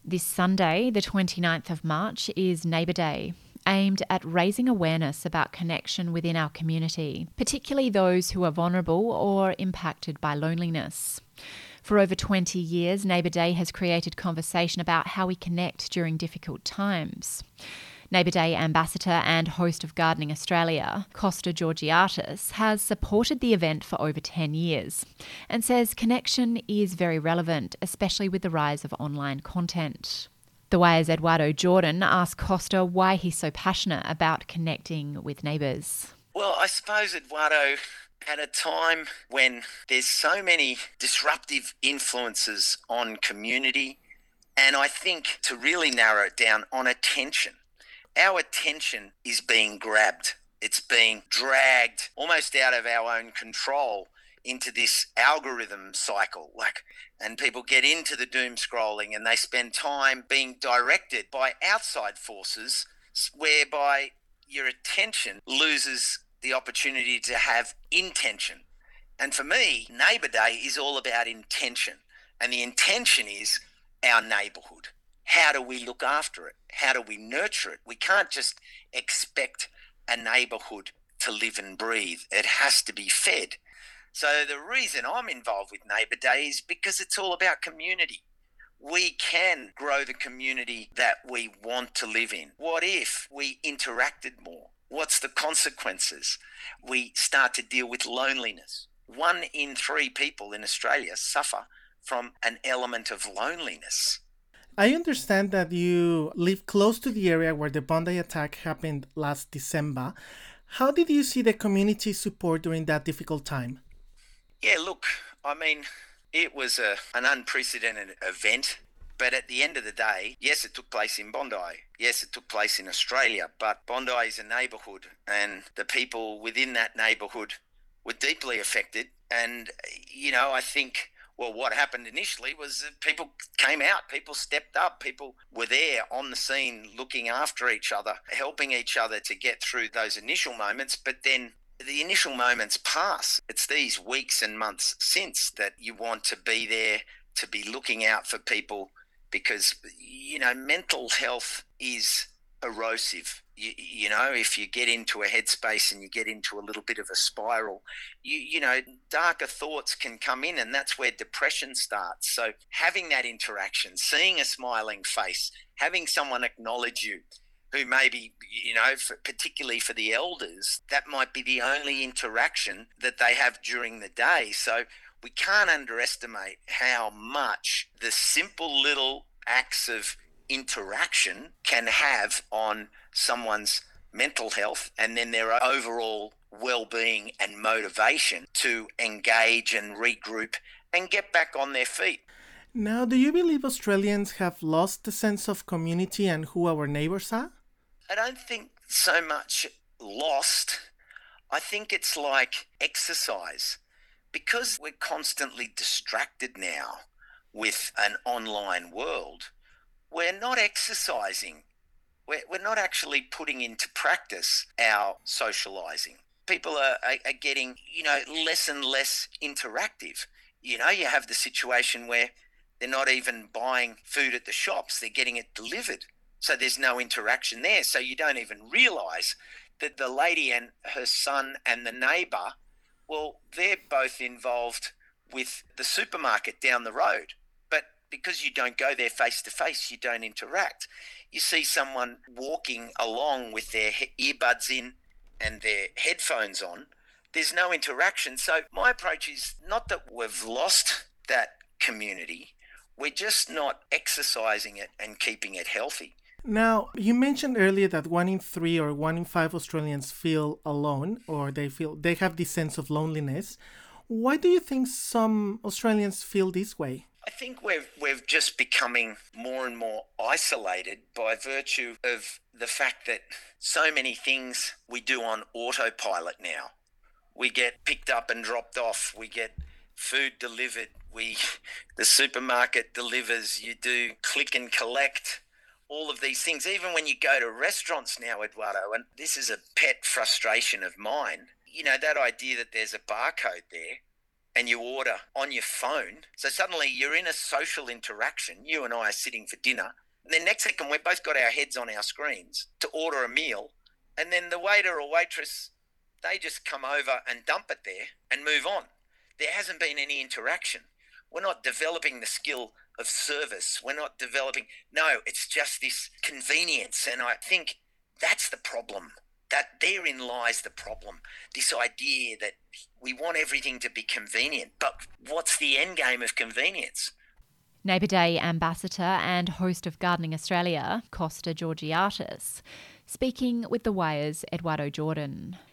This Sunday, the 29th of March, is Neighbour Day, aimed at raising awareness about connection within our community, particularly those who are vulnerable or impacted by loneliness. For over 20 years, Neighbour Day has created conversation about how we connect during difficult times. Neighbour Day ambassador and host of Gardening Australia, Costa Georgiatis, has supported the event for over 10 years and says connection is very relevant, especially with the rise of online content. The Wire's Eduardo Jordan asked Costa why he's so passionate about connecting with neighbours. Well, I suppose, Eduardo, at a time when there's so many disruptive influences on community, and I think to really narrow it down, on attention. Our attention is being grabbed. It's being dragged almost out of our own control into this algorithm cycle. And people get into the doom scrolling and they spend time being directed by outside forces whereby your attention loses the opportunity to have intention. And for me, Neighbour Day is all about intention. And the intention is our neighbourhood. How do we look after it? How do we nurture it? We can't just expect a neighbourhood to live and breathe. It has to be fed. So the reason I'm involved with Neighbour Day is because it's all about community. We can grow the community that we want to live in. What if we interacted more? What's the consequences? We start to deal with loneliness. 1 in 3 people in Australia suffer from an element of loneliness. I understand that you live close to the area where the Bondi attack happened last December. How did you see the community support during that difficult time? Yeah, look, I mean, it was an unprecedented event. But at the end of the day, yes, it took place in Bondi. Yes, it took place in Australia. But Bondi is a neighbourhood, and the people within that neighbourhood were deeply affected. And, I think, well, what happened initially was that people came out, people stepped up, people were there on the scene looking after each other, helping each other to get through those initial moments. But then the initial moments pass. It's these weeks and months since that you want to be there, to be looking out for people, because, mental health is erosive. If you get into a headspace and you get into a little bit of a spiral, darker thoughts can come in, and that's where depression starts. So having that interaction, seeing a smiling face, having someone acknowledge you, who maybe, particularly for the elders, that might be the only interaction that they have during the day. So we can't underestimate how much the simple little acts of interaction can have on someone's mental health and then their overall well-being and motivation to engage and regroup and get back on their feet. Now, do you believe Australians have lost the sense of community and who our neighbours are? I don't think so much lost. I think it's like exercise. Because we're constantly distracted now with an online world, we're not exercising. We're not actually putting into practice our socialising. People are getting, less and less interactive. You have the situation where they're not even buying food at the shops, they're getting it delivered. So there's no interaction there. So you don't even realise that the lady and her son and the neighbour, well, they're both involved with the supermarket down the road. But because you don't go there face to face, you don't interact. You see someone walking along with their earbuds in and their headphones on. There's no interaction. So my approach is not that we've lost that community. We're just not exercising it and keeping it healthy. Now, you mentioned earlier that 1 in 3 or 1 in 5 Australians feel alone, or they have this sense of loneliness. Why do you think some Australians feel this way? I think we're just becoming more and more isolated by virtue of the fact that so many things we do on autopilot now. We get picked up and dropped off. We get food delivered. The supermarket delivers. You do click and collect. All of these things, even when you go to restaurants now, Eduardo, and this is a pet frustration of mine, that idea that there's a barcode there and you order on your phone. So suddenly you're in a social interaction. You and I are sitting for dinner. And then next second, we've both got our heads on our screens to order a meal. And then the waiter or waitress, they just come over and dump it there and move on. There hasn't been any interaction. We're not developing the skill of service. We're not developing... No, it's just this convenience. And I think that's the problem. That therein lies the problem. This idea that we want everything to be convenient. But what's the end game of convenience? Neighbour Day ambassador and host of Gardening Australia, Costa Georgiatis, speaking with The Wire's Eduardo Jordan.